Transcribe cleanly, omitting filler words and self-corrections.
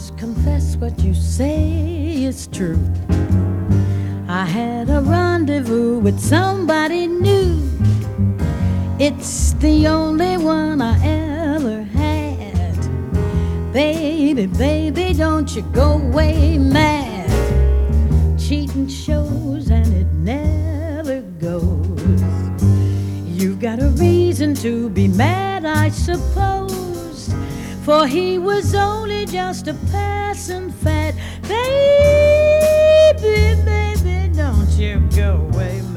must confess what you say is true. I had a rendezvous with somebody new. It's the only one I ever had. Baby, baby, don't you go away mad. Cheating shows and it never goes. You've got a reason to be mad, I suppose, for he was only just a passing fad. Baby, baby, don't you go away